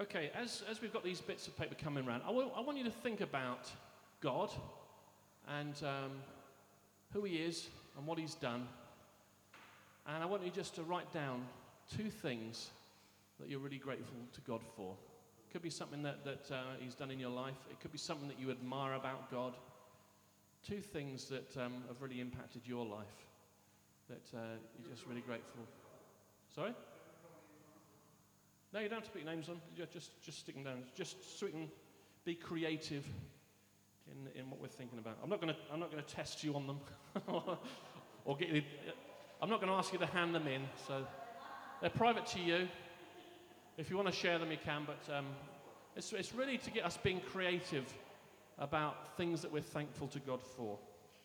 Okay, as we've got these bits of paper coming around, I want you to think about God and who he is and what he's done. And I want you just to write down 2 things that you're really grateful to God for. It could be something that he's done in your life. It could be something that you admire about God. 2 things that have really impacted your life that you're just really grateful. Sorry? No, you don't have to put your names on. Just stick them down. Just so we can be creative in what we're thinking about. I'm not going to test you on them, or get you. I'm not going to ask you to hand them in. So they're private to you. If you want to share them, you can. But it's really to get us being creative about things that we're thankful to God for.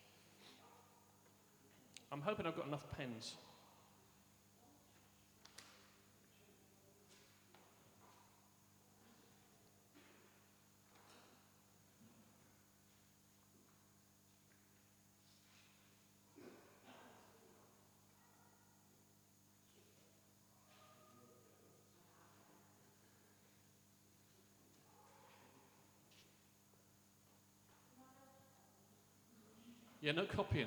I'm hoping I've got enough pens. Yeah, no copying.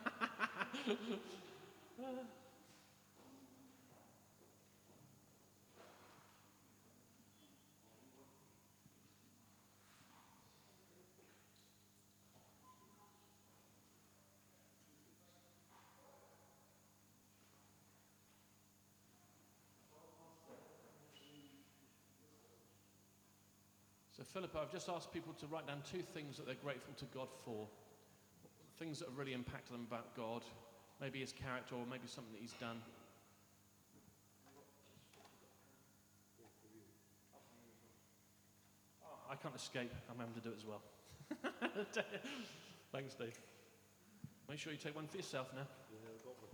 So, Philippa, I've just asked people to write down 2 things that they're grateful to God for. Things that have really impacted them about God. Maybe his character, or maybe something that he's done. I can't escape. I'm having to do it as well. Thanks, Dave. Make sure you take one for yourself now. Yeah, I've got one.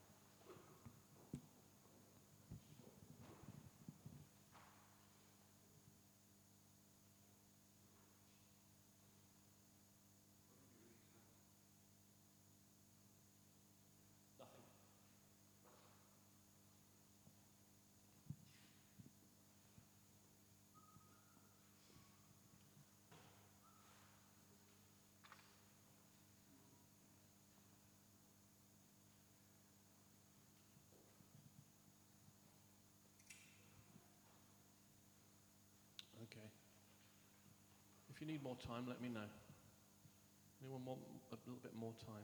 Nothing. Okay. If you need more time, let me know. Anyone want a little bit more time?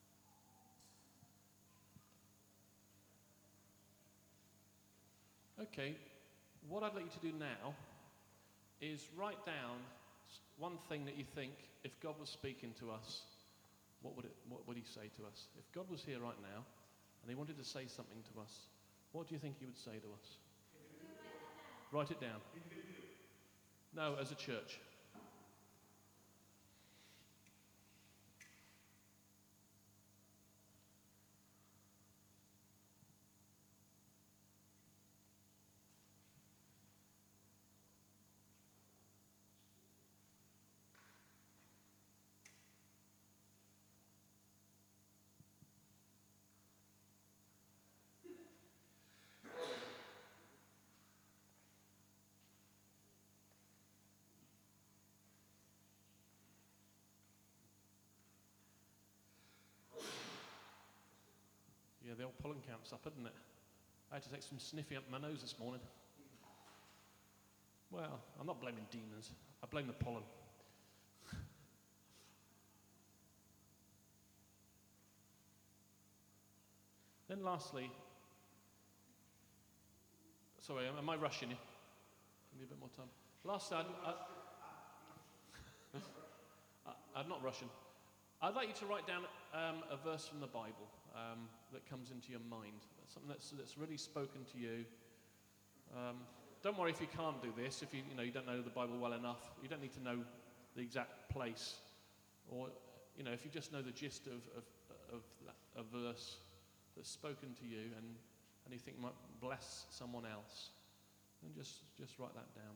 Okay. What I'd like you to do now is write down one thing that you think, if God was speaking to us, what would he say to us? If God was here right now and he wanted to say something to us, what do you think he would say to us? Write it down. No, as a church. Yeah, the old pollen count's up, isn't it? I had to take some sniffing up my nose this morning. Well, I'm not blaming demons. I blame the pollen. Then lastly, sorry, am I rushing you? Need a bit more time. Lastly, I'm not rushing. I'd like you to write down a verse from the Bible that comes into your mind. Something that's really spoken to you. Don't worry if you can't do this. If you don't know the Bible well enough, you don't need to know the exact place, or if you just know the gist of a verse that's spoken to you and you think might bless someone else, then just write that down.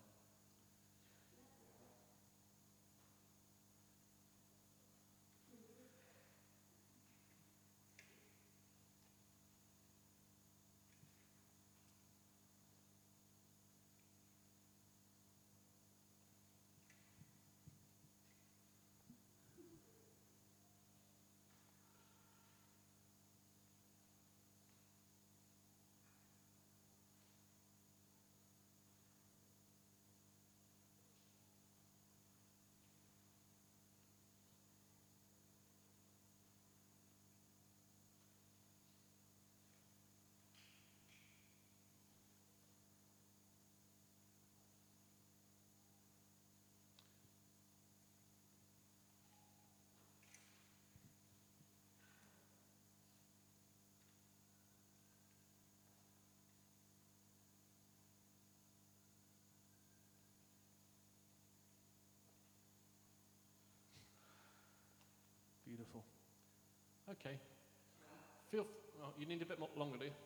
Okay. Oh, you need a bit more longer, do you?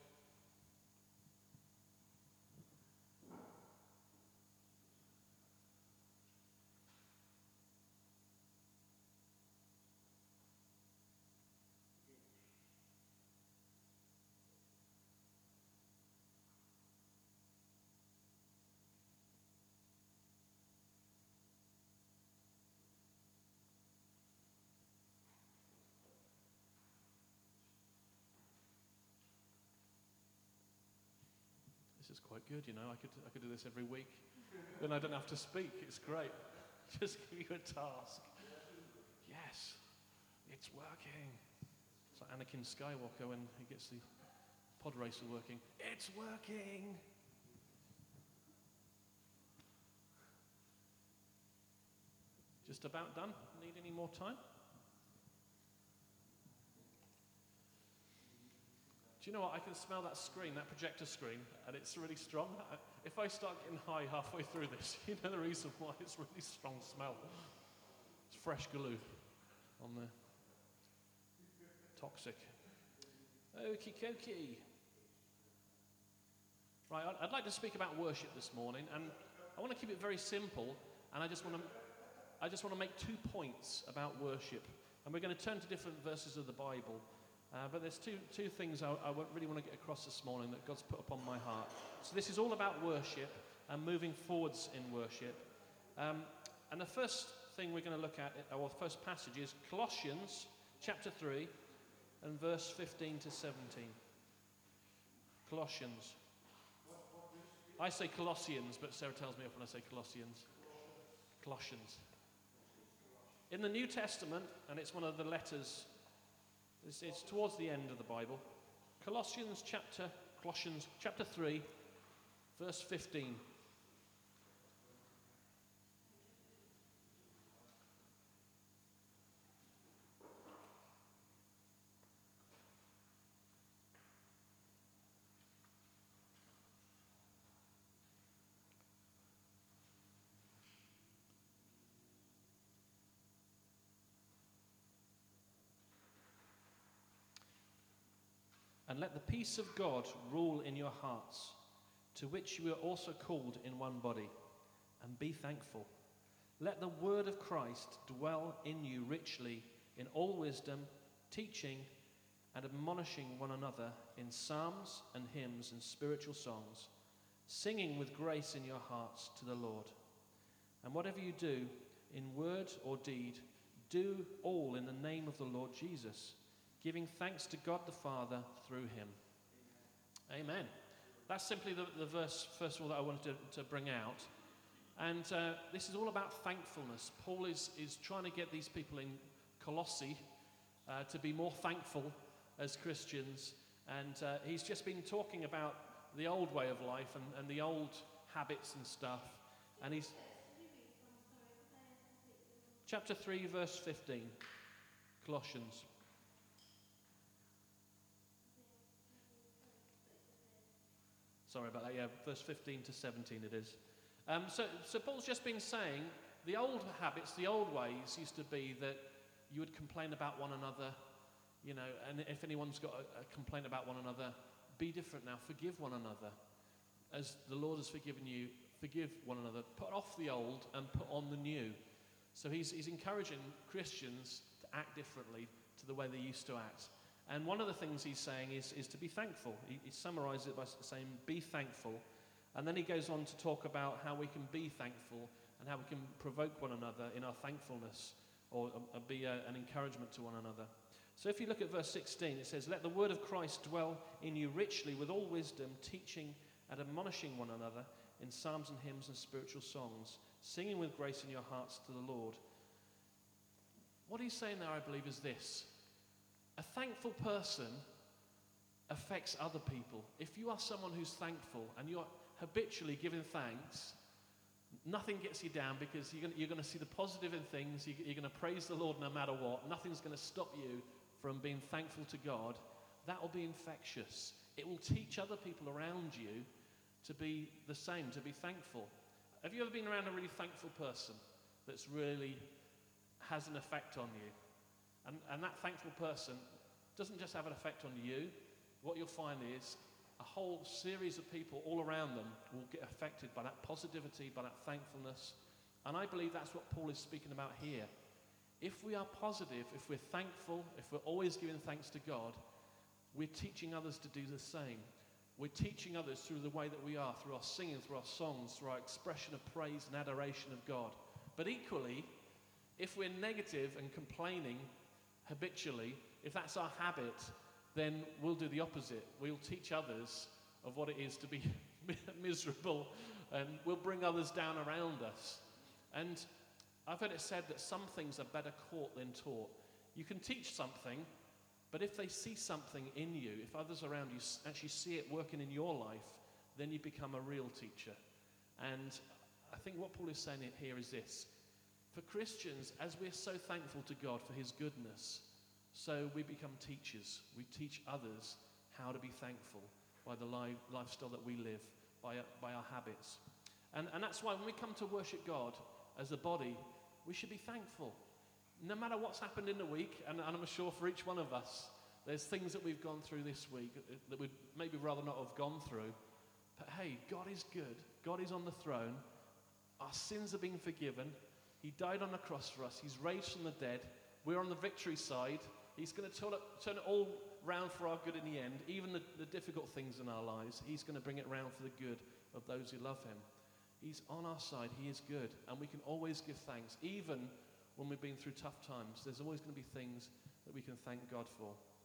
This is quite good, you know. I could do this every week. Then I don't have to speak. It's great. Just give you a task. Yes, it's working. It's like Anakin Skywalker when he gets the pod racer working. It's working. Just about done. Need any more time? Do you know what? I can smell that screen, that projector screen, and it's really strong. If I start getting high halfway through this, you know the reason why. It's really strong smell. It's fresh glue on there. Toxic. Okie dokie. Right, I'd like to speak about worship this morning, and I want to keep it very simple, and I just want to make 2 points about worship. And we're going to turn to different verses of the Bible. But there's two things I really want to get across this morning that God's put upon my heart. So this is all about worship and moving forwards in worship. And the first thing we're going to look at, our first passage, is Colossians chapter 3 and verse 15 to 17. Colossians. I say Colossians, but Sarah tells me off when I say Colossians. Colossians. In the New Testament, and it's one of the letters. It's towards the end of the Bible. Colossians chapter 3, verse 15. And let the peace of God rule in your hearts, to which you are also called in one body, and be thankful. Let the word of Christ dwell in you richly in all wisdom, teaching and admonishing one another in psalms and hymns and spiritual songs, singing with grace in your hearts to the Lord. And whatever you do, in word or deed, do all in the name of the Lord Jesus, giving thanks to God the Father through him. Amen. That's simply the verse, first of all, that I wanted to bring out. And this is all about thankfulness. Paul is trying to get these people in Colossae to be more thankful as Christians. And he's just been talking about the old way of life and the old habits and stuff. And he's... Chapter 3, verse 15. Colossians. Sorry about that, yeah, verse 15 to 17 it is. So Paul's just been saying the old habits, the old ways used to be that you would complain about one another, you know, and if anyone's got a complaint about one another, be different now, forgive one another. As the Lord has forgiven you, forgive one another. Put off the old and put on the new. So he's encouraging Christians to act differently to the way they used to act. And one of the things he's saying is to be thankful. He summarizes it by saying, be thankful. And then he goes on to talk about how we can be thankful and how we can provoke one another in our thankfulness or be an encouragement to one another. So if you look at verse 16, it says, let the word of Christ dwell in you richly with all wisdom, teaching and admonishing one another in psalms and hymns and spiritual songs, singing with grace in your hearts to the Lord. What he's saying there, I believe, is this. A thankful person affects other people. If you are someone who's thankful and you're habitually giving thanks, nothing gets you down because you're going to see the positive in things. You're going to praise the Lord no matter what. Nothing's going to stop you from being thankful to God. That will be infectious. It will teach other people around you to be the same, to be thankful. Have you ever been around a really thankful person that's really has an effect on you? And that thankful person doesn't just have an effect on you. What you'll find is a whole series of people all around them will get affected by that positivity, by that thankfulness. And I believe that's what Paul is speaking about here. If we are positive, if we're thankful, if we're always giving thanks to God, we're teaching others to do the same. We're teaching others through the way that we are, through our singing, through our songs, through our expression of praise and adoration of God. But equally, if we're negative and complaining habitually, if that's our habit, then we'll do the opposite. We'll teach others of what it is to be miserable, and we'll bring others down around us. And I've heard it said that some things are better caught than taught. You can teach something, but if they see something in you, if others around you actually see it working in your life, then you become a real teacher. And I think what Paul is saying here is this. For Christians, as we're so thankful to God for his goodness, so we become teachers. We teach others how to be thankful by the lifestyle that we live, by our habits. And that's why when we come to worship God as a body, we should be thankful. No matter what's happened in the week, and I'm sure for each one of us, there's things that we've gone through this week that we'd maybe rather not have gone through. But hey, God is good. God is on the throne. Our sins have been forgiven. He died on the cross for us. He's raised from the dead. We're on the victory side. He's going to turn it all round for our good in the end. Even the difficult things in our lives, he's going to bring it round for the good of those who love him. He's on our side. He is good. And we can always give thanks. Even when we've been through tough times, there's always going to be things that we can thank God for.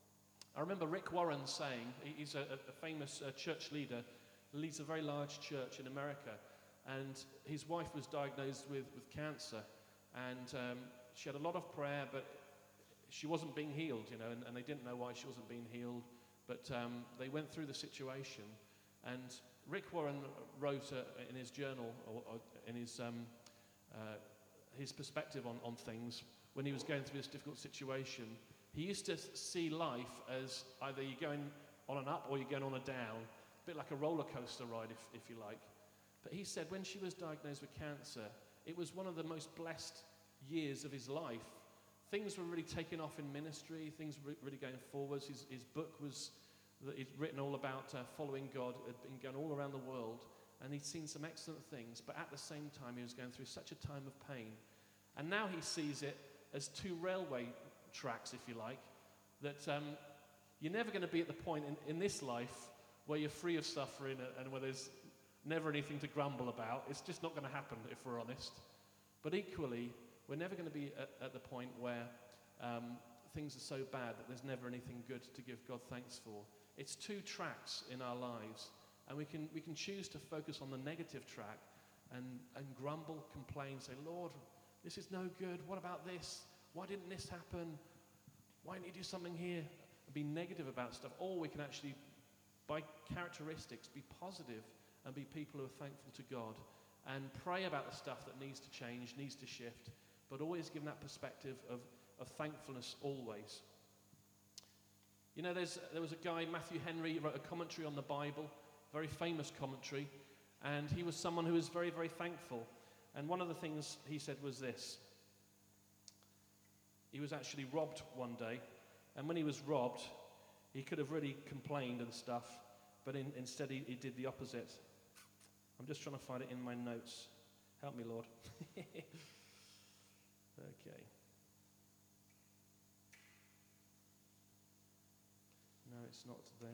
I remember Rick Warren saying, he's a famous church leader, leads a very large church in America. And his wife was diagnosed with cancer. And she had a lot of prayer, but she wasn't being healed, and they didn't know why she wasn't being healed. But they went through the situation. And Rick Warren wrote in his journal, or in his perspective on things, when he was going through this difficult situation, he used to see life as either you're going on an up or you're going on a down, a bit like a roller coaster ride, if you like. But he said when she was diagnosed with cancer, it was one of the most blessed years of his life. Things were really taking off in ministry, things were really going forwards. His book that he'd written all about following God, had been going all around the world, and he'd seen some excellent things, but at the same time he was going through such a time of pain. And now he sees it as two railway tracks, if you like, that you're never going to be at the point in this life where you're free of suffering and where there's never anything to grumble about. It's just not going to happen, if we're honest. But equally, we're never going to be at the point where things are so bad that there's never anything good to give God thanks for. It's two tracks in our lives, and we can choose to focus on the negative track and grumble, complain, say, Lord, this is no good. What about this? Why didn't this happen? Why didn't you do something here? And be negative about stuff. Or we can actually, by characteristics, be positive and be people who are thankful to God and pray about the stuff that needs to change, needs to shift, but always given that perspective of thankfulness always. There was a guy, Matthew Henry, he wrote a commentary on the Bible, very famous commentary, and he was someone who was very, very thankful. And one of the things he said was this. He was actually robbed one day, and when he was robbed, he could have really complained and stuff, but instead he did the opposite. I'm just trying to find it in my notes. Help me, Lord. Okay. No, it's not there.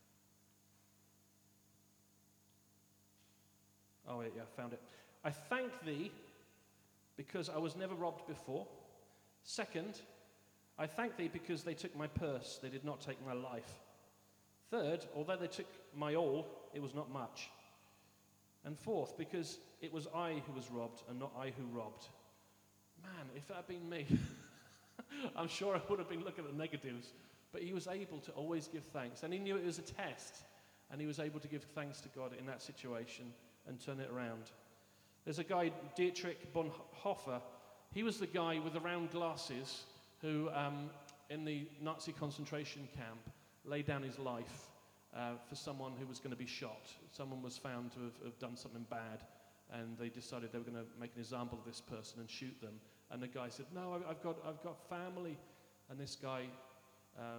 Oh, yeah, I found it. I thank thee because I was never robbed before. Second, I thank thee because they took my purse, they did not take my life. Third, although they took my all, it was not much. And fourth, because it was I who was robbed and not I who robbed. Man, if that had been me, I'm sure I would have been looking at the negatives. But he was able to always give thanks. And he knew it was a test. And he was able to give thanks to God in that situation and turn it around. There's a guy, Dietrich Bonhoeffer. He was the guy with the round glasses who, in the Nazi concentration camp, laid down his life for someone who was going to be shot. Someone was found to have done something bad, and they decided they were going to make an example of this person and shoot them. And the guy said, "No, I've got family." And this guy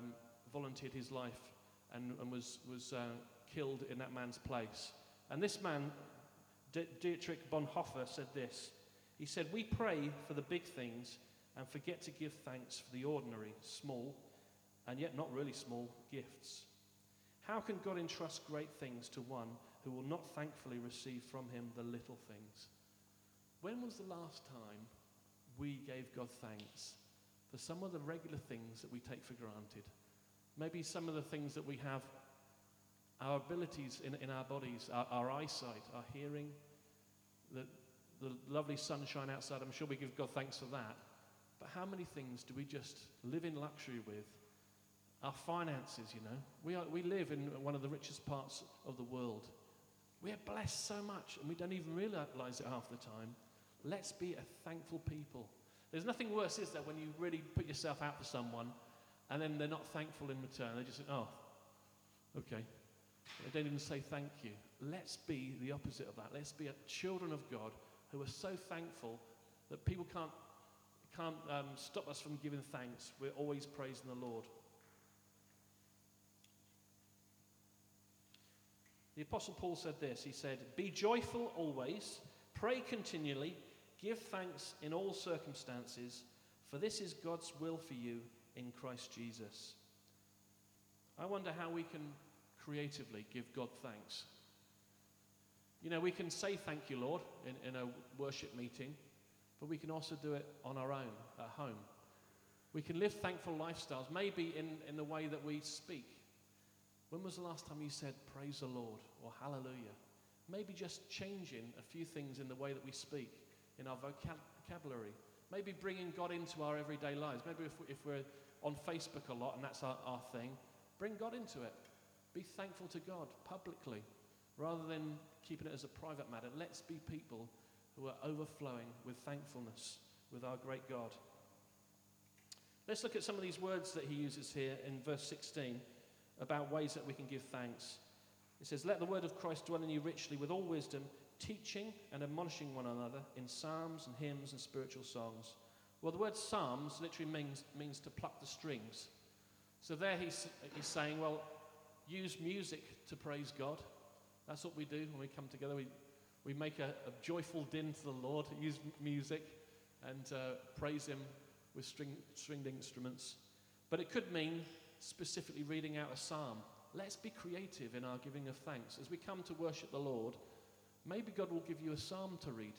volunteered his life and was killed in that man's place. And this man, Dietrich Bonhoeffer, said this. He said, "We pray for the big things and forget to give thanks for the ordinary, small, and yet not really small gifts. How can God entrust great things to one who will not thankfully receive from him the little things?" When was the last time we gave God thanks for some of the regular things that we take for granted? Maybe some of the things that we have, our abilities in our bodies, our eyesight, our hearing, the lovely sunshine outside. I'm sure we give God thanks for that. But how many things do we just live in luxury with? Our finances, we live in one of the richest parts of the world. We are blessed so much, and we don't even realize it half the time. Let's be a thankful people. There's nothing worse, is there, when you really put yourself out for someone, and then they're not thankful in return. They just say, "Oh, okay." They don't even say thank you. Let's be the opposite of that. Let's be children of God who are so thankful that people can't stop us from giving thanks. We're always praising the Lord. The Apostle Paul said this. He said, "Be joyful always, pray continually, give thanks in all circumstances, for this is God's will for you in Christ Jesus." I wonder how we can creatively give God thanks. We can say thank you, Lord, in a worship meeting, but we can also do it on our own, at home. We can live thankful lifestyles, maybe in the way that we speak. When was the last time you said, "Praise the Lord," or "Hallelujah"? Maybe just changing a few things in the way that we speak, in our vocabulary. Maybe bringing God into our everyday lives. Maybe if we're on Facebook a lot and that's our thing, bring God into it. Be thankful to God publicly, rather than keeping it as a private matter. Let's be people who are overflowing with thankfulness with our great God. Let's look at some of these words that he uses here in verse 16 about ways that we can give thanks. It says, "Let the word of Christ dwell in you richly with all wisdom, teaching and admonishing one another in psalms and hymns and spiritual songs." Well, the word psalms literally means to pluck the strings. So there he's saying, well, use music to praise God. That's what we do when we come together. We make a joyful din to the Lord, use music, and praise him with stringed instruments. But it could mean specifically reading out a psalm. Let's be creative in our giving of thanks. As we come to worship the Lord, maybe God will give you a psalm to read.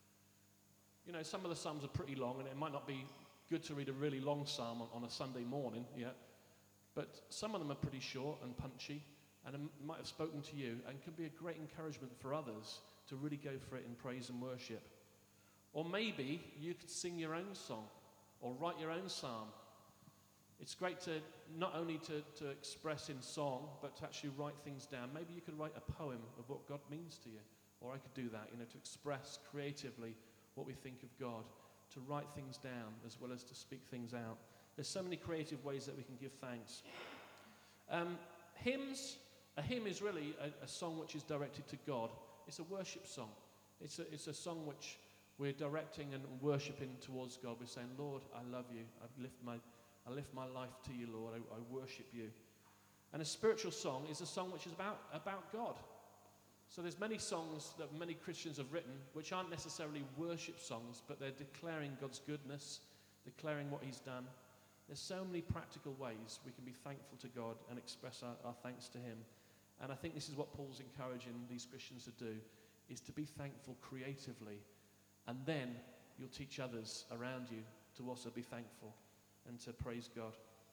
Some of the psalms are pretty long, and it might not be good to read a really long psalm on a Sunday morning, but some of them are pretty short and punchy, and it might have spoken to you and can be a great encouragement for others to really go for it in praise and worship. Or maybe you could sing your own song or write your own psalm. It's great to not only to express in song, but to actually write things down. Maybe you could write a poem of what God means to you. Or I could do that, to express creatively what we think of God, to write things down as well as to speak things out. There's so many creative ways that we can give thanks. Hymns. A hymn is really a song which is directed to God. It's a worship song. It's a song which we're directing and worshiping towards God. We're saying, "Lord, I love you. I lift my life to you, Lord. I worship you." And a spiritual song is a song which is about God. So there's many songs that many Christians have written which aren't necessarily worship songs, but they're declaring God's goodness, declaring what he's done. There's so many practical ways we can be thankful to God and express our thanks to him. And I think this is what Paul's encouraging these Christians to do, is to be thankful creatively. And then you'll teach others around you to also be thankful and to praise God.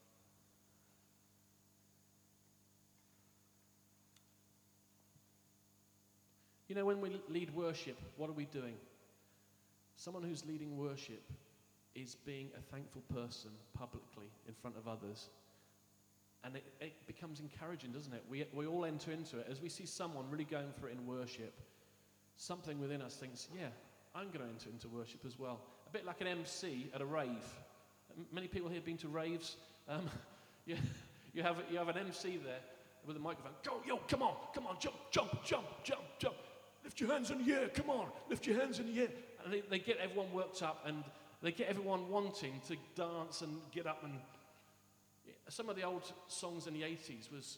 When we lead worship, what are we doing? Someone who's leading worship is being a thankful person publicly in front of others. And it becomes encouraging, doesn't it? We all enter into it. As we see someone really going for it in worship, something within us thinks, yeah, I'm going to enter into worship as well. A bit like an MC at a rave. Many people here have been to raves. You have an MC there with a microphone. Go, yo, come on, jump. Lift your hands in the air, come on, lift your hands in the air. And they get everyone worked up, and they get everyone wanting to dance and get up. And Some of the old songs in the 80s was,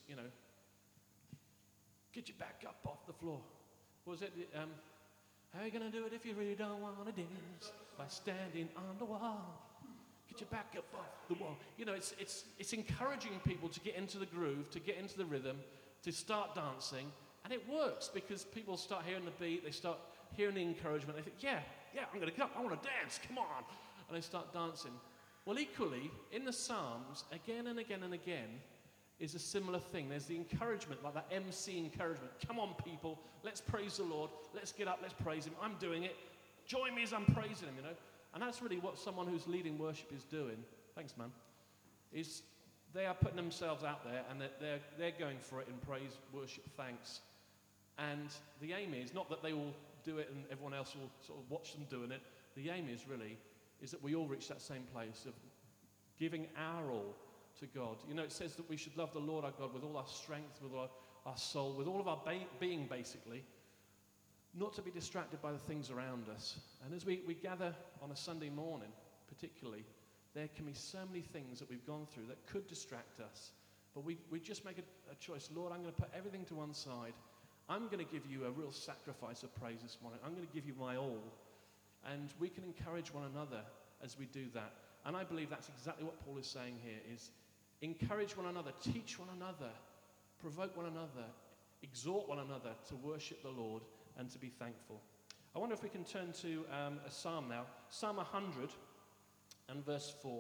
get your back up off the floor. Was it, how are you going to do it if you really don't want to dance? By standing on the wall. Get your back up off the wall. It's encouraging people to get into the groove, to get into the rhythm, to start dancing. And it works because people start hearing the beat, they start hearing the encouragement. They think, yeah, I'm going to go, I want to dance, come on. And they start dancing. Well, equally, in the Psalms, again and again and again, is a similar thing. There's the encouragement, like that MC encouragement. Come on, people, let's praise the Lord. Let's get up, let's praise him. I'm doing it. Join me as I'm praising him, And that's really what someone who's leading worship is doing. Thanks, man. Is they are putting themselves out there and they're going for it in praise, worship, thanks. And the aim is not that they will do it and everyone else will sort of watch them doing it. The aim is that we all reach that same place of giving our all to God. It says that we should love the Lord our God with all our strength, with our soul, with all of our being, basically. Not to be distracted by the things around us. And as we gather on a Sunday morning, particularly, there can be so many things that we've gone through that could distract us. But we just make a choice. Lord, I'm going to put everything to one side. I'm going to give you a real sacrifice of praise this morning. I'm going to give you my all. And we can encourage one another as we do that. And I believe that's exactly what Paul is saying here, is encourage one another, teach one another, provoke one another, exhort one another to worship the Lord and to be thankful. I wonder if we can turn to a psalm now. Psalm 100 and verse 4.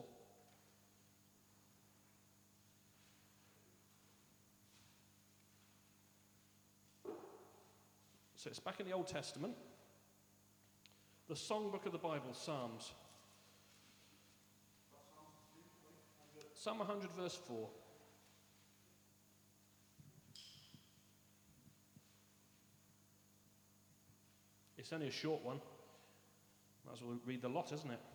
So it's back in the Old Testament. The songbook of the Bible, Psalms. Psalm 100 verse 4. It's only a short one. Might as well read the lot, isn't it?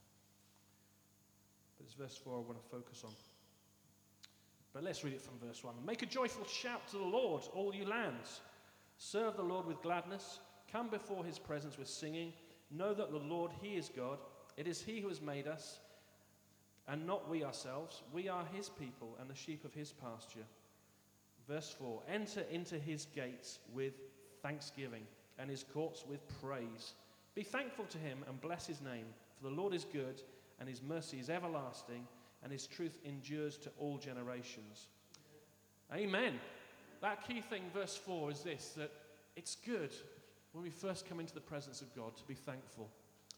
But it's verse 4 I want to focus on. But let's read it from verse 1. Make a joyful shout to the Lord, all you lands. Serve the Lord with gladness. Come before his presence with singing. Know that the Lord, he is God. It is he who has made us, and not we ourselves. We are his people and the sheep of his pasture. Verse 4. Enter into his gates with thanksgiving and his courts with praise. Be thankful to him and bless his name. For the Lord is good, and his mercy is everlasting, and his truth endures to all generations. Amen. That key thing, verse 4, is this, that it's good when we first come into the presence of God to be thankful.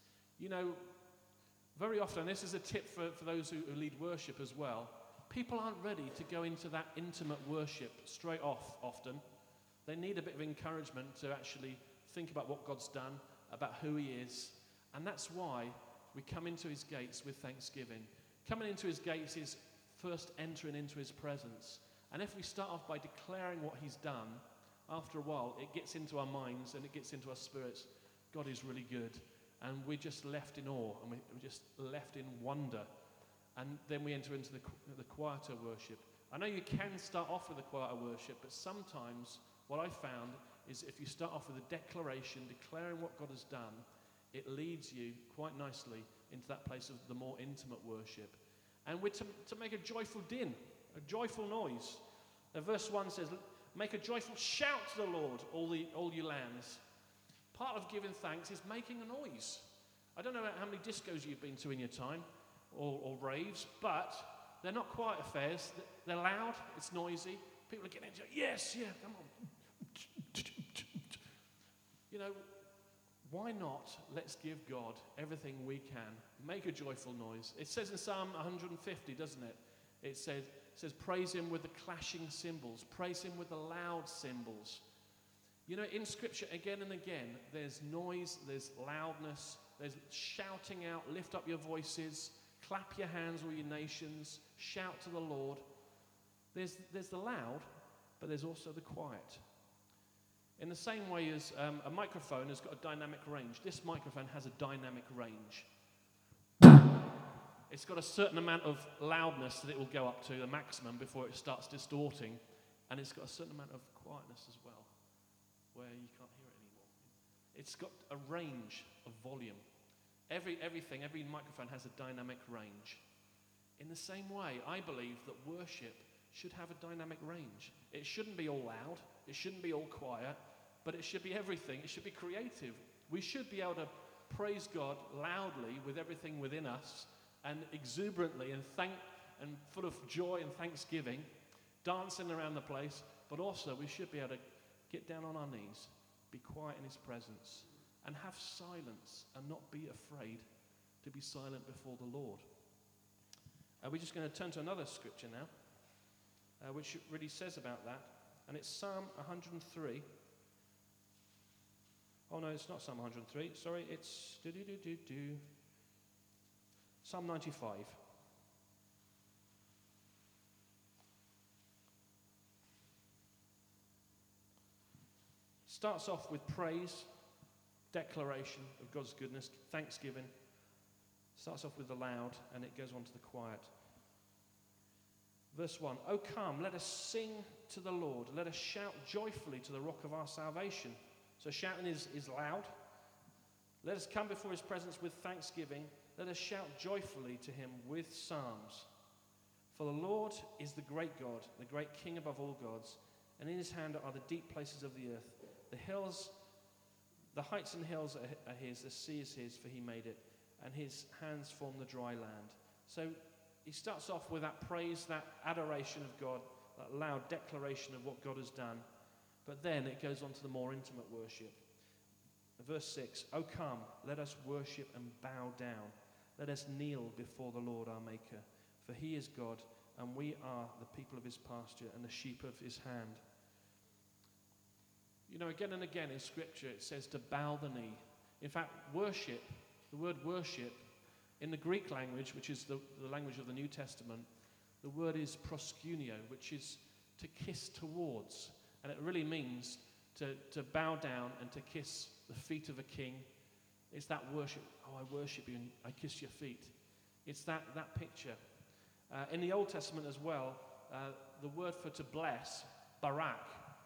Very often, this is a tip for those who lead worship as well, people aren't ready to go into that intimate worship straight off often. They need a bit of encouragement to actually think about what God's done, about who he is. And that's why we come into his gates with thanksgiving. Coming into his gates is first entering into his presence. And if we start off by declaring what he's done, after a while it gets into our minds and it gets into our spirits. God is really good. And we're just left in awe, and we're just left in wonder. And then we enter into the quieter worship. I know you can start off with the quieter worship, but sometimes what I found is if you start off with a declaration, declaring what God has done, it leads you quite nicely into that place of the more intimate worship. And we're to make a joyful din, a joyful noise. Verse 1 says, make a joyful shout to the Lord, all you lands. Part of giving thanks is making a noise. I don't know how many discos you've been to in your time, or raves, but they're not quiet affairs. They're loud, it's noisy. People are getting into it. Yes, yeah, come on. Why not? Let's give God everything we can. Make a joyful noise. It says in Psalm 150, doesn't it? It says, praise him with the clashing cymbals. Praise him with the loud cymbals. In Scripture, again and again, there's noise, there's loudness, there's shouting out, lift up your voices, clap your hands, all you nations, shout to the Lord. There's the loud, but there's also the quiet. In the same way as a microphone has got a dynamic range, this microphone has a dynamic range. It's got a certain amount of loudness that it will go up to, the maximum, before it starts distorting. And it's got a certain amount of quietness as well, where you can't hear it anymore. It's got a range of volume. Every microphone has a dynamic range. In the same way, I believe that worship should have a dynamic range. It shouldn't be all loud, it shouldn't be all quiet, but it should be everything. It should be creative. We should be able to praise God loudly with everything within us and exuberantly and full of joy and thanksgiving, dancing around the place, but also we should be able to get down on our knees, be quiet in his presence, and have silence and not be afraid to be silent before the Lord. We're just going to turn to another scripture now, which really says about that, and it's Psalm 103. Oh no, it's not Psalm 103, sorry, it's Psalm 95. Starts off with praise, declaration of God's goodness, thanksgiving. Starts off with the loud and it goes on to the quiet. Verse 1, "O come, let us sing to the Lord. Let us shout joyfully to the rock of our salvation." So shouting is loud. "Let us come before his presence with thanksgiving. Let us shout joyfully to him with psalms. For the Lord is the great God, the great King above all gods, and in his hand are the deep places of the earth. The hills, the heights and hills are his, the sea is his, for he made it, and his hands form the dry land." So he starts off with that praise, that adoration of God, that loud declaration of what God has done. But then it goes on to the more intimate worship. Verse 6, "O come, let us worship and bow down. Let us kneel before the Lord our Maker. For he is God, and we are the people of his pasture and the sheep of his hand." You know, again and again in Scripture it says to bow the knee. In fact, worship, the word worship, in the Greek language, which is the language of the New Testament, the word is proskuneo, which is to kiss towards. And it really means to bow down and to kiss the feet of a king. It's that worship. "Oh, I worship you and I kiss your feet." It's that picture. In the Old Testament as well, the word for to bless, Barack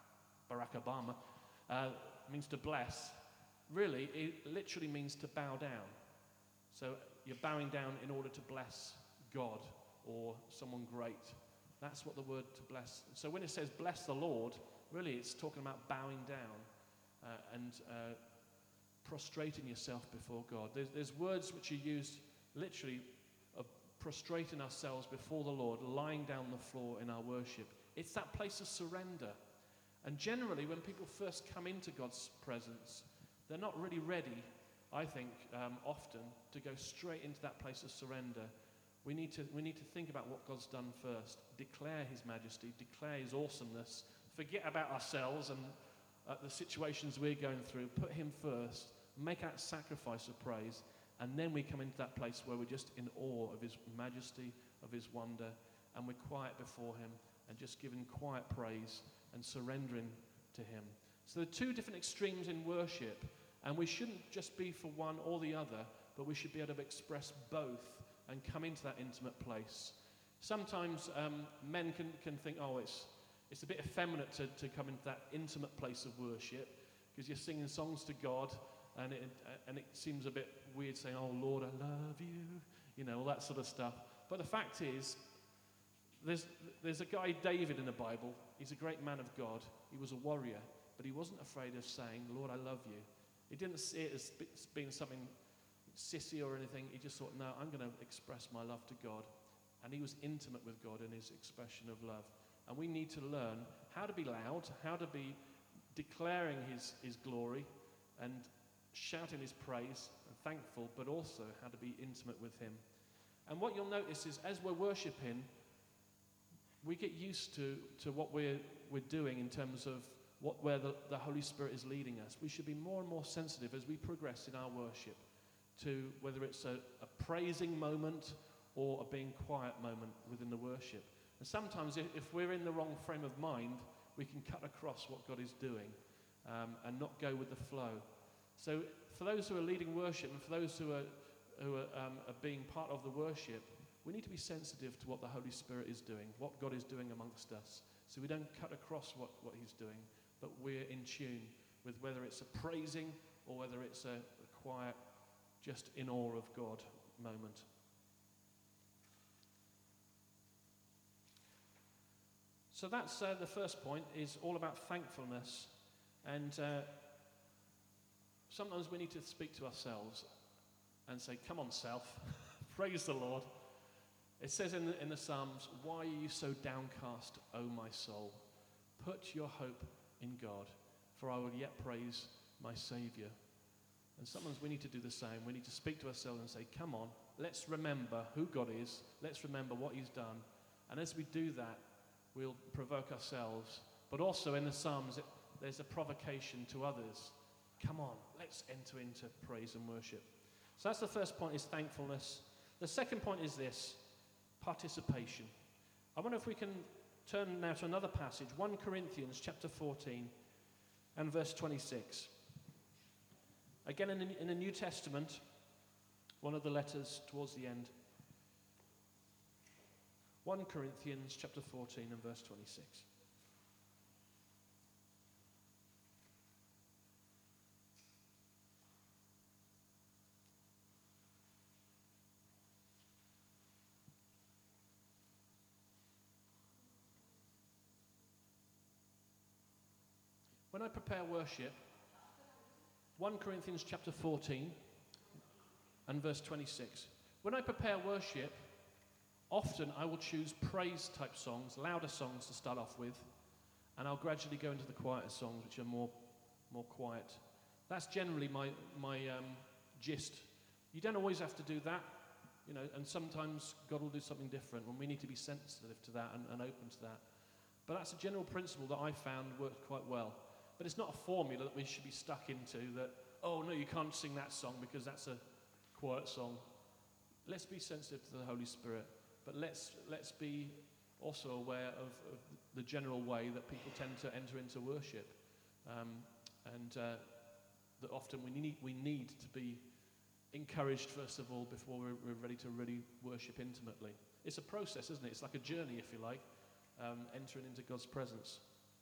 Obama, means to bless. Really, it literally means to bow down. So you're bowing down in order to bless God or someone great. That's what the word to bless. So when it says bless the Lord, really it's talking about bowing down and prostrating yourself before God. There's words which are used literally of prostrating ourselves before the Lord, lying down on the floor in our worship. It's that place of surrender. And generally, when people first come into God's presence, they're not really ready, I think, often, to go straight into that place of surrender. We need to think about what God's done first. Declare his majesty, declare his awesomeness. Forget about ourselves and the situations we're going through. Put him first. Make that sacrifice of praise. And then we come into that place where we're just in awe of his majesty, of his wonder, and we're quiet before him and just giving quiet praise and surrendering to him. So there are two different extremes in worship, and we shouldn't just be for one or the other, but we should be able to express both and come into that intimate place. Sometimes men can think, oh, it's a bit effeminate to come into that intimate place of worship because you're singing songs to God, and it seems a bit weird saying, "Oh Lord, I love you," all that sort of stuff. But the fact is, there's a guy, David, in the Bible. He's a great man of God. He was a warrior, but he wasn't afraid of saying, "Lord, I love you." He didn't see it as being something sissy or anything. He just thought, no, I'm going to express my love to God. And he was intimate with God in his expression of love. And we need to learn how to be loud, how to be declaring his glory and shouting his praise and thankful, but also how to be intimate with him. And what you'll notice is as we're worshiping, we get used to what we're doing in terms of where the Holy Spirit is leading us. We should be more and more sensitive as we progress in our worship to whether it's a praising moment or a being quiet moment within the worship. And sometimes if we're in the wrong frame of mind, we can cut across what God is doing and not go with the flow. So for those who are leading worship and for those who are being part of the worship, we need to be sensitive to what the Holy Spirit is doing, what God is doing amongst us, so we don't cut across what he's doing, but we're in tune with whether it's a praising or whether it's a quiet, just in awe of God moment. So that's the first point, is all about thankfulness. And sometimes we need to speak to ourselves and say, come on, self, praise the Lord. It says in the Psalms, why are you so downcast, O my soul? Put your hope in God, for I will yet praise my Saviour. And sometimes we need to do the same. We need to speak to ourselves and say, come on, let's remember who God is. Let's remember what he's done. And as we do that, we'll provoke ourselves. But also in the Psalms, there's a provocation to others. Come on, let's enter into praise and worship. So that's the first point, is thankfulness. The second point is this, participation. I wonder if we can turn now to another passage, 1 Corinthians chapter 14 and verse 26. Again, in the New Testament, one of the letters towards the end. 1 Corinthians chapter 14 and verse 26. When I prepare worship, 1 Corinthians chapter 14 and verse 26. When I prepare worship, often I will choose praise type songs, louder songs to start off with, and I'll gradually go into the quieter songs, which are more quiet. That's generally my gist. You don't always have to do that, and sometimes God will do something different when we need to be sensitive to that and open to that. But that's a general principle that I found worked quite well. But it's not a formula that we should be stuck into, that, oh no, you can't sing that song because that's a quiet song. Let's be sensitive to the Holy Spirit, but let's be also aware of the general way that people tend to enter into worship, and that often we need to be encouraged first of all before we're ready to really worship intimately. It's a process, isn't it? It's like a journey, if you like, entering into God's presence.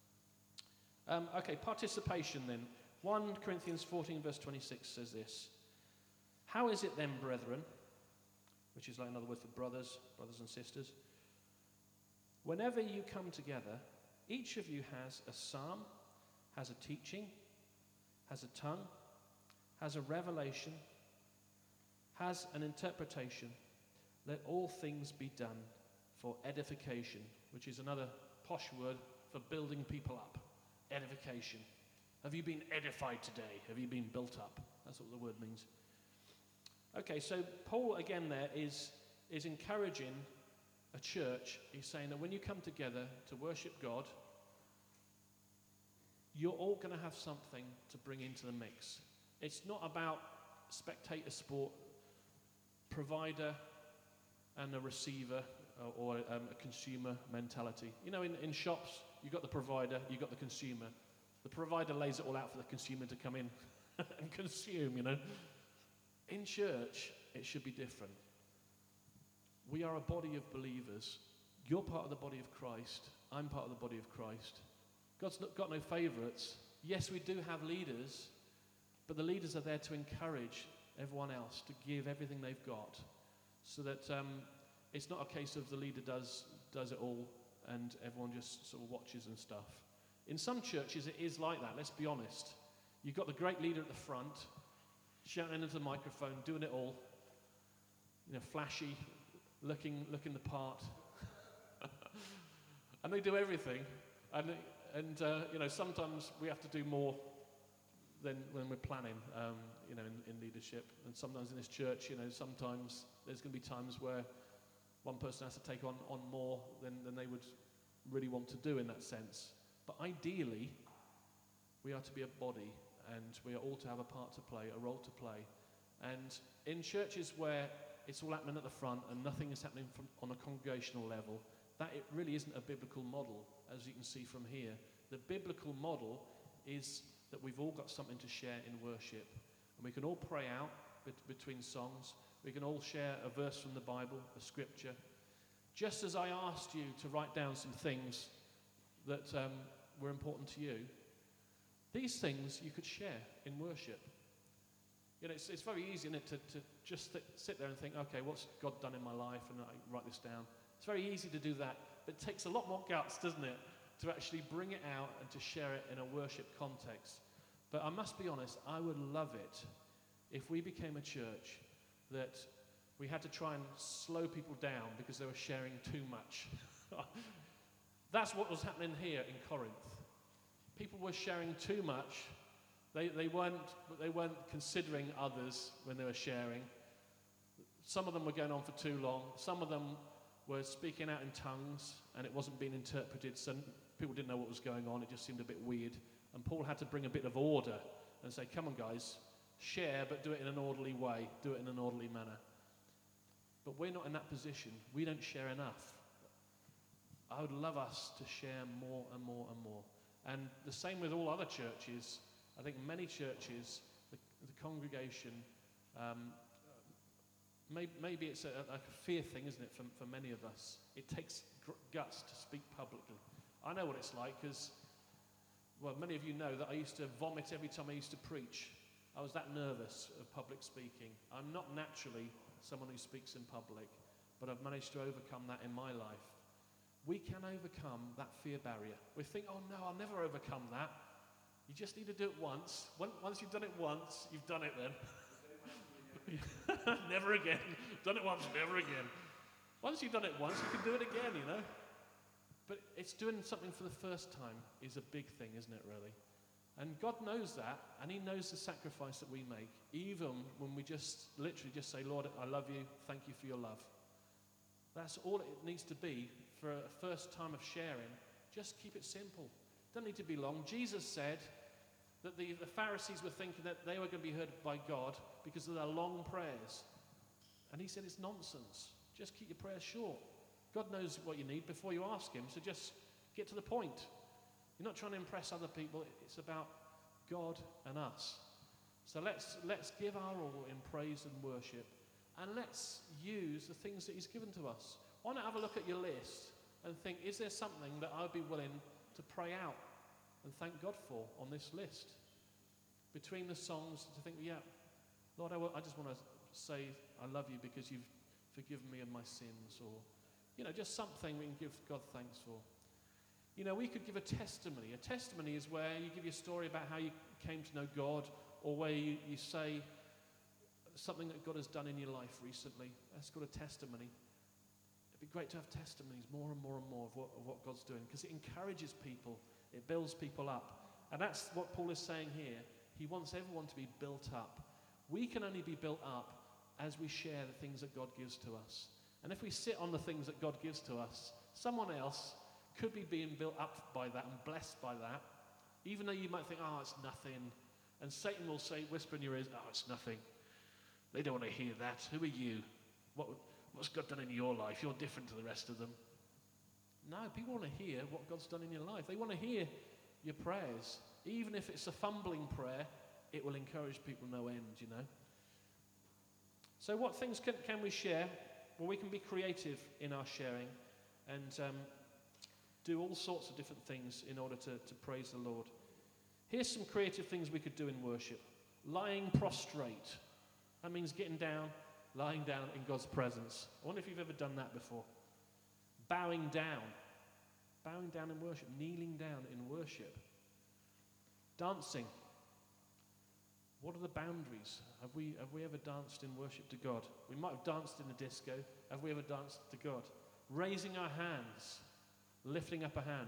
Okay, participation then. 1 Corinthians 14 verse 26 says this. How is it then, brethren, which is like another word for brothers and sisters, whenever you come together, each of you has a psalm, has a teaching, has a tongue, has a revelation, has an interpretation. Let all things be done for edification, which is another posh word for building people up. Edification. Have you been edified today? Have you been built up? That's what the word means. Okay, so Paul again there is encouraging a church. He's saying that when you come together to worship God, you're all going to have something to bring into the mix. It's not about spectator sport, provider and a receiver or a consumer mentality. In shops, you've got the provider, you've got the consumer. The provider lays it all out for the consumer to come in and consume, In church, it should be different. We are a body of believers. You're part of the body of Christ. I'm part of the body of Christ. God's got no favourites. Yes, we do have leaders, but the leaders are there to encourage everyone else to give everything they've got, so that it's not a case of the leader does it all and everyone just sort of watches and stuff. In some churches it is like that, let's be honest. You've got the great leader at the front, shouting into the microphone, doing it all, flashy, looking the part. And they do everything. And sometimes we have to do more than when we're planning, in leadership. And sometimes in this church, sometimes there's going to be times where one person has to take on more than they would really want to do in that sense. But ideally, we are to be a body, and we are all to have a part to play, a role to play. And in churches where it's all happening at the front and nothing is happening on a congregational level, that it really isn't a biblical model, as you can see from here. The biblical model is that we've all got something to share in worship, and we can all pray out between songs. We can all share a verse from the Bible, a scripture. Just as I asked you to write down some things that were important to you, these things you could share in worship. It's very easy, isn't it, to just sit there and think, okay, what's God done in my life, and I write this down. It's very easy to do that, but it takes a lot more guts, doesn't it? to actually bring it out and to share it in a worship context. But I must be honest, I would love it if we became a church that we had to try and slow people down because they were sharing too much. That's what was happening here in Corinth. People were sharing too much. They weren't considering others when they were sharing. Some of them were going on for too long. Some of them were speaking out in tongues and it wasn't being interpreted, so people didn't know what was going on. It just seemed a bit weird. And Paul had to bring a bit of order and say, come on guys, share, but do it in an orderly way. Do it in an orderly manner. But we're not in that position. We don't share enough. I would love us to share more and more and more. And the same with all other churches. I think many churches, the congregation, maybe it's a fear thing, isn't it, for many of us. It takes guts to speak publicly. I know what it's like because, well, many of you know that I used to vomit every time I used to preach. I was that nervous of public speaking. I'm not naturally someone who speaks in public, but I've managed to overcome that in my life. We can overcome that fear barrier. We think, oh no, I'll never overcome that. You just need to do it once. Once you've done it once, you've done it then. Never again. Done it once, never again. Once you've done it once, you can do it again, you know. But it's doing something for the first time is a big thing, isn't it, really? And God knows that, and he knows the sacrifice that we make, even when we just literally just say, Lord, I love you, thank you for your love. That's all it needs to be for a first time of sharing. Just keep it simple. Doesn't need to be long. Jesus said that the Pharisees were thinking that they were going to be heard by God because of their long prayers. And he said it's nonsense. Just keep your prayers short. God knows what you need before you ask him, so just get to the point. You're not trying to impress other people. It's about God and us. So let's give our all in praise and worship, and let's use the things that he's given to us. Why not have a look at your list and think, is there something that I'd be willing to pray out and thank God for on this list? Between the songs, to think, yeah, Lord, I just want to say I love you because you've forgiven me of my sins, or, you know, just something we can give God thanks for. You know, we could give a testimony. A testimony is where you give your story about how you came to know God, or where you say something that God has done in your life recently. That's called a testimony. It'd be great to have testimonies more and more and more of what God's doing, because it encourages people. It builds people up. And that's what Paul is saying here. He wants everyone to be built up. We can only be built up as we share the things that God gives to us. And if we sit on the things that God gives to us, someone else could be being built up by that and blessed by that, even though you might think, oh, it's nothing. And Satan will say, whisper in your ears, oh, it's nothing. They don't want to hear that. Who are you? What's God done in your life? You're different to the rest of them. No, people want to hear what God's done in your life. They want to hear your prayers. Even if it's a fumbling prayer, it will encourage people no end, you know. So what things can we share? Well, we can be creative in our sharing and do all sorts of different things in order to praise the Lord. Here's some creative things we could do in worship. Lying prostrate. That means getting down, lying down in God's presence. I wonder if you've ever done that before. Bowing down. Bowing down in worship. Kneeling down in worship. Dancing. What are the boundaries? Have we ever danced in worship to God? We might have danced in a disco. Have we ever danced to God? Raising our hands. Lifting up a hand.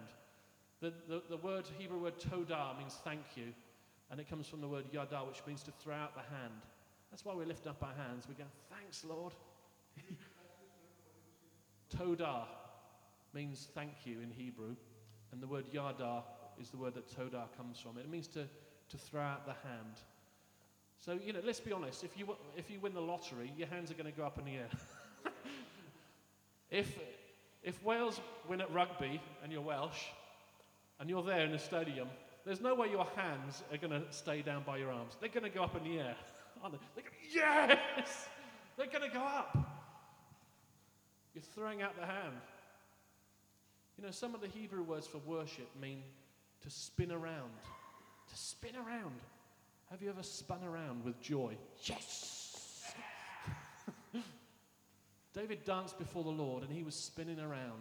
The Hebrew word todah means thank you. And it comes from the word yada, which means to throw out the hand. That's why we lift up our hands. We go, thanks, Lord. Todah means thank you in Hebrew. And the word yada is the word that todah comes from. It means to throw out the hand. So, you know, let's be honest. If you win the lottery, your hands are going to go up in the air. If Wales win at rugby and you're Welsh, and you're there in the stadium, there's no way your hands are going to stay down by your arms. They're going to go up in the air. Aren't they? Yes! They're going to go up. You're throwing out the hand. You know, some of the Hebrew words for worship mean to spin around. To spin around. Have you ever spun around with joy? Yes! David danced before the Lord and he was spinning around.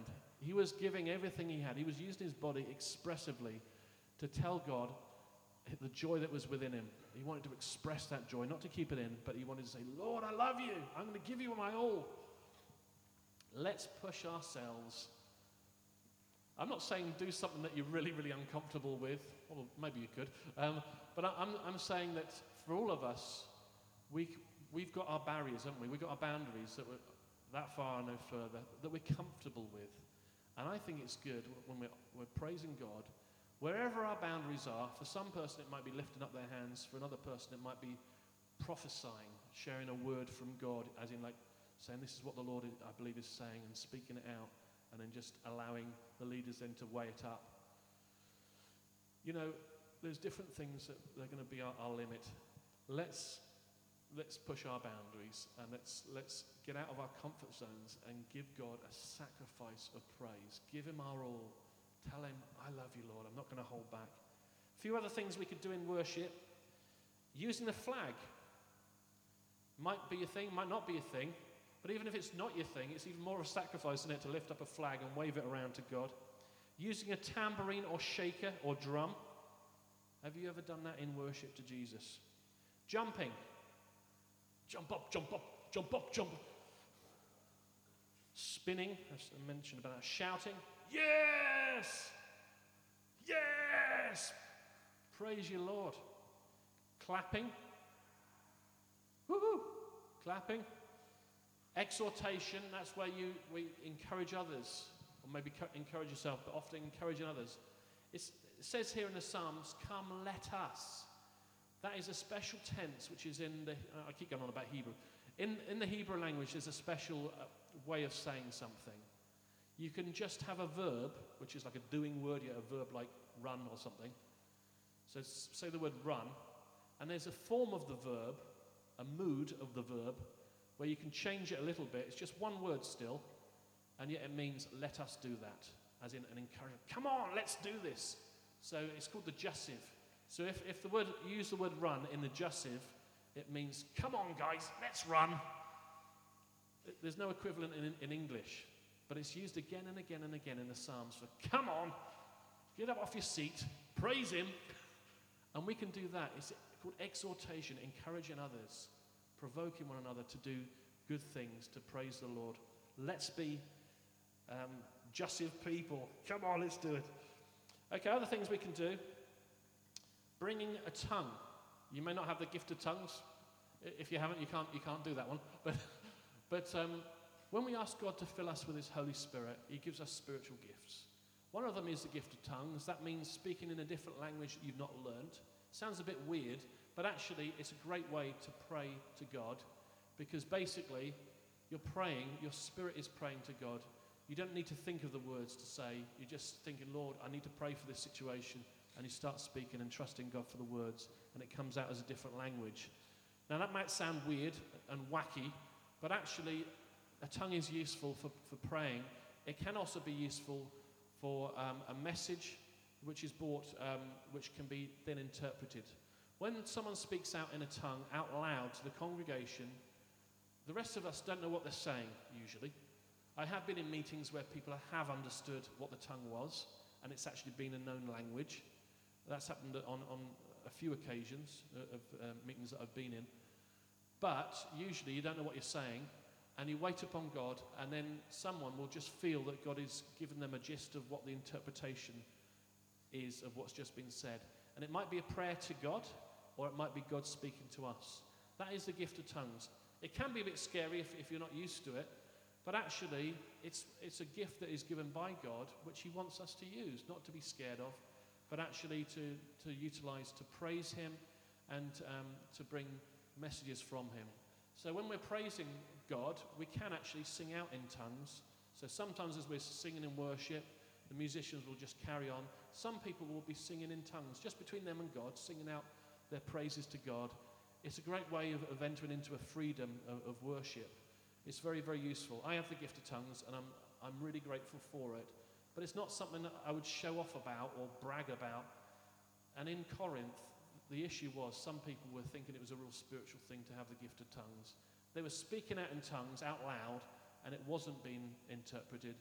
He was giving everything he had. He was using his body expressively to tell God the joy that was within him. He wanted to express that joy, not to keep it in, but he wanted to say, Lord, I love you. I'm going to give you my all. Let's push ourselves. I'm not saying do something that you're really, really uncomfortable with. Well, maybe you could. But I'm saying that for all of us, we've got our barriers, haven't we? We've got our boundaries that we're that far and no further, that we're comfortable with. And I think it's good when we're praising God, wherever our boundaries are. For some person it might be lifting up their hands. For another person it might be prophesying, sharing a word from God, as in like saying this is what the Lord, I believe, is saying, and speaking it out, and then just allowing the leaders then to weigh it up. You know, there's different things that are going to be our limit. Let's push our boundaries, and let's get out of our comfort zones and give God a sacrifice of praise. Give him our all. Tell him, I love you, Lord. I'm not going to hold back. A few other things we could do in worship. Using the flag might be a thing, might not be a thing. But even if it's not your thing, it's even more of a sacrifice, isn't it, to lift up a flag and wave it around to God. Using a tambourine or shaker or drum. Have you ever done that in worship to Jesus? Jumping. Jump up, jump up, jump up, jump up. Spinning, as I mentioned about that. Shouting. Yes! Yes! Praise you, Lord. Clapping. Woohoo! Clapping. Exhortation, that's where we encourage others, or maybe encourage yourself, but often encouraging others. It says here in the Psalms, come let us. That is a special tense, which is in the, I keep going on about Hebrew. In the Hebrew language, there's a special way of saying something. You can just have a verb, which is like a doing word, a verb like run or something. So say the word run, and there's a form of the verb, a mood of the verb, where you can change it a little bit. It's just one word still, and yet it means let us do that, as in an encouragement. Come on, let's do this. So it's called the jussive. So if the word, you use the word run in the jussive, it means come on guys, let's run. There's no equivalent in English, but it's used again and again and again in the Psalms for come on, get up off your seat, praise him. And we can do that. It's called exhortation, encouraging others, provoking one another to do good things, to praise the Lord. Let's be jussive people. Come on, let's do it. Okay, other things we can do. Bringing a tongue. You may not have the gift of tongues. If you haven't, you can't do that one. But when we ask God to fill us with his Holy Spirit, he gives us spiritual gifts. One of them is the gift of tongues. That means speaking in a different language that you've not learned. Sounds a bit weird, but actually it's a great way to pray to God, because basically you're praying, your spirit is praying to God. You don't need to think of the words to say. You're just thinking, Lord, I need to pray for this situation. And you start speaking and trusting God for the words, and it comes out as a different language. Now that might sound weird and wacky, but actually a tongue is useful for praying. It can also be useful for a message which is brought, which can be then interpreted. When someone speaks out in a tongue out loud to the congregation, the rest of us don't know what they're saying usually. I have been in meetings where people have understood what the tongue was, and it's actually been a known language. That's happened on a few occasions of meetings that I've been in. But usually you don't know what you're saying, and you wait upon God, and then someone will just feel that God is giving them a gist of what the interpretation is of what's just been said. And it might be a prayer to God, or it might be God speaking to us. That is the gift of tongues. It can be a bit scary if you're not used to it, but actually it's a gift that is given by God, which he wants us to use, not to be scared of, but actually to utilize, to praise him, and to bring messages from him. So when we're praising God, we can actually sing out in tongues. So sometimes as we're singing in worship, the musicians will just carry on. Some people will be singing in tongues, just between them and God, singing out their praises to God. It's a great way of entering into a freedom of worship. It's very, very useful. I have the gift of tongues, and I'm really grateful for it. But it's not something that I would show off about or brag about. And in Corinth, the issue was some people were thinking it was a real spiritual thing to have the gift of tongues. They were speaking out in tongues out loud, and it wasn't being interpreted.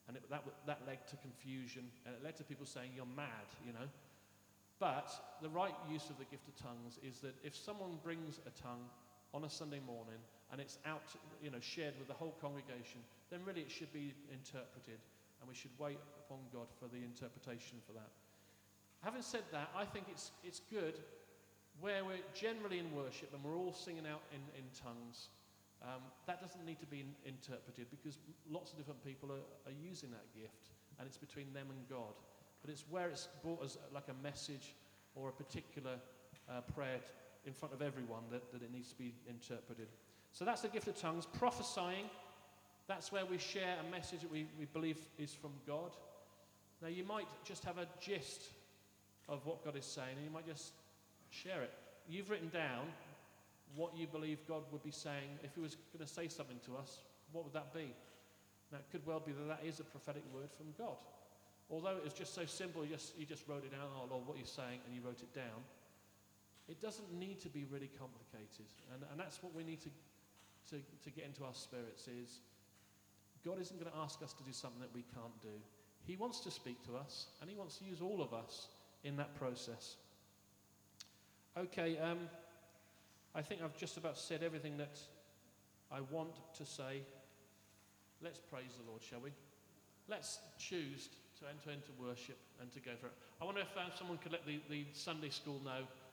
And that led to confusion, and it led to people saying, you're mad, you know. But the right use of the gift of tongues is that if someone brings a tongue on a Sunday morning and it's out, you know, shared with the whole congregation, then really it should be interpreted, and we should wait upon God for the interpretation for that. Having said that, I think it's good where we're generally in worship and we're all singing out in tongues. That doesn't need to be interpreted, because lots of different people are using that gift, and it's between them and God. But it's where it's brought as like a message or a particular prayer in front of everyone that it needs to be interpreted. So that's the gift of tongues. Prophesying, that's where we share a message that we believe is from God. Now you might just have a gist of what God is saying, and you might just share it. You've written down what you believe God would be saying. If he was going to say something to us, what would that be? Now, it could well be that is a prophetic word from God. Although it was just so simple, you just wrote it down, oh Lord, what you're saying, and you wrote it down. It doesn't need to be really complicated. And that's what we need to get into our spirits is, God isn't going to ask us to do something that we can't do. He wants to speak to us, and he wants to use all of us in that process. Okay, I think I've just about said everything that I want to say. Let's praise the Lord, shall we? Let's choose to enter into worship and to go for it. I wonder if someone could let the Sunday school know